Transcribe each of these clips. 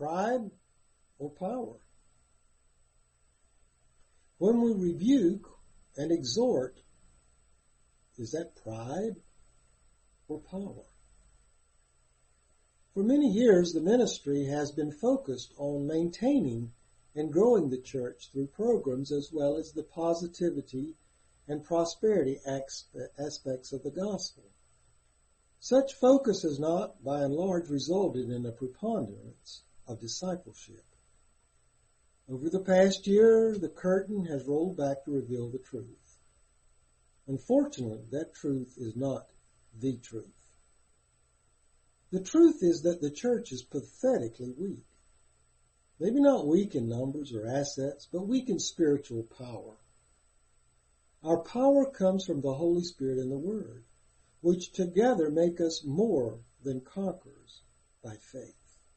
pride or power? When we rebuke and exhort, is that pride or power? For many years, the ministry has been focused on maintaining and growing the church through programs as well as the positivity and prosperity aspects of the gospel. Such focus has not, by and large, resulted in a preponderance of discipleship. Over the past year, the curtain has rolled back to reveal the truth. Unfortunately, that truth is not the truth. The truth is that the church is pathetically weak. Maybe not weak in numbers or assets, but weak in spiritual power. Our power comes from the Holy Spirit and the Word, which together make us more than conquerors by faith.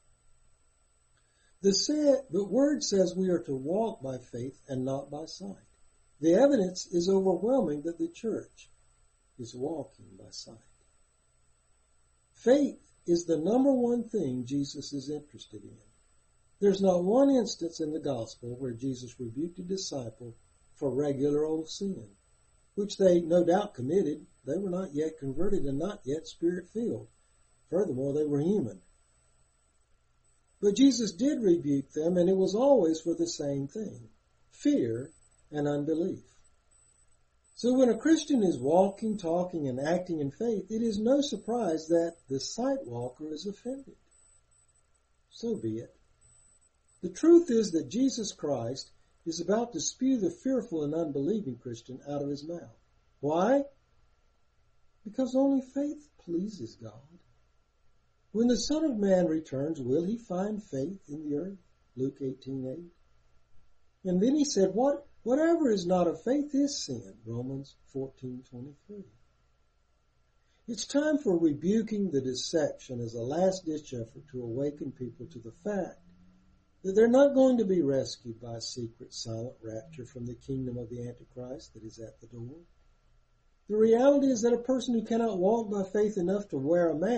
The Word says we are to walk by faith and not by sight. The evidence is overwhelming that the church is walking by sight. Faith is the number one thing Jesus is interested in. There's not one instance in the gospel where Jesus rebuked a disciple for regular old sin, which they no doubt committed. They were not yet converted and not yet spirit-filled. Furthermore, they were human. But Jesus did rebuke them, and it was always for the same thing, fear and unbelief. So when a Christian is walking, talking, and acting in faith, it is no surprise that the sight walker is offended. So be it. The truth is that Jesus Christ is about to spew the fearful and unbelieving Christian out of his mouth. Why? Because only faith pleases God. When the Son of Man returns, will he find faith in the earth? Luke 18:8. And then he said, whatever is not of faith is sin. Romans 14:23. It's time for rebuking the deception as a last-ditch effort to awaken people to the fact that they're not going to be rescued by a secret, silent rapture from the kingdom of the Antichrist that is at the door. The reality is that a person who cannot walk by faith enough to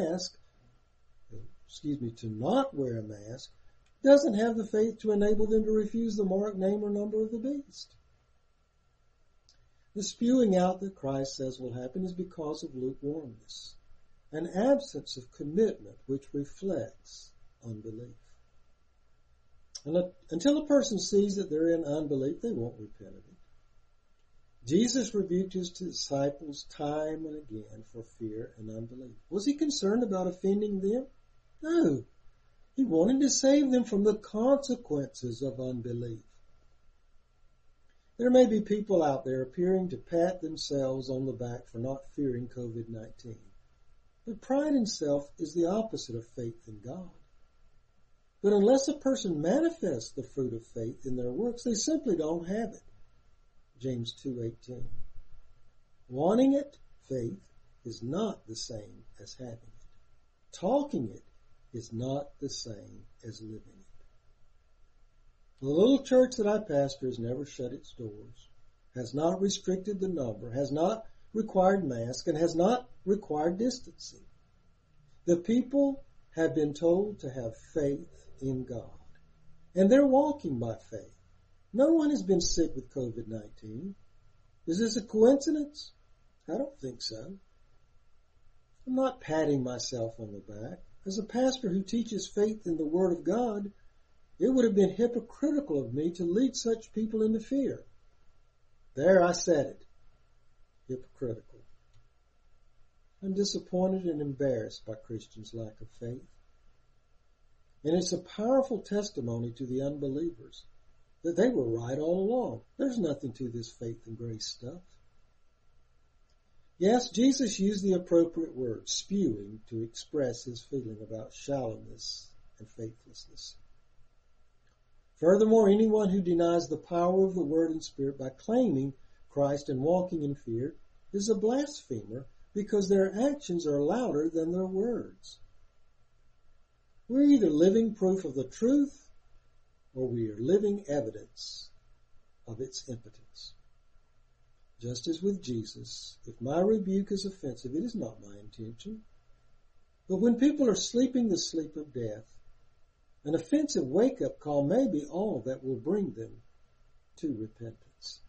not wear a mask, doesn't have the faith to enable them to refuse the mark, name, or number of the beast. The spewing out that Christ says will happen is because of lukewarmness, an absence of commitment which reflects unbelief. And until a person sees that they're in unbelief, they won't repent of it. Jesus rebuked his disciples time and again for fear and unbelief. Was he concerned about offending them? No. He wanted to save them from the consequences of unbelief. There may be people out there appearing to pat themselves on the back for not fearing COVID-19. But pride in self is the opposite of faith in God. But unless a person manifests the fruit of faith in their works, they simply don't have it. James 2:18. Wanting it, faith, is not the same as having it. Talking it is not the same as living it. The little church that I pastor has never shut its doors, has not restricted the number, has not required masks, and has not required distancing. The people have been told to have faith in God, and they're walking by faith. No one has been sick with COVID-19. Is this a coincidence? I don't think so. I'm not patting myself on the back. As a pastor who teaches faith in the Word of God, it would have been hypocritical of me to lead such people into fear. There, I said it. Hypocritical. I'm disappointed and embarrassed by Christians' lack of faith. And it's a powerful testimony to the unbelievers that they were right all along. There's nothing to this faith and grace stuff. Yes, Jesus used the appropriate word, spewing, to express his feeling about shallowness and faithlessness. Furthermore, anyone who denies the power of the Word and Spirit by claiming Christ and walking in fear is a blasphemer because their actions are louder than their words. We're either living proof of the truth or we are living evidence of its impotence. Just as with Jesus, if my rebuke is offensive, it is not my intention. But when people are sleeping the sleep of death, An offensive wake-up call may be all that will bring them to repentance.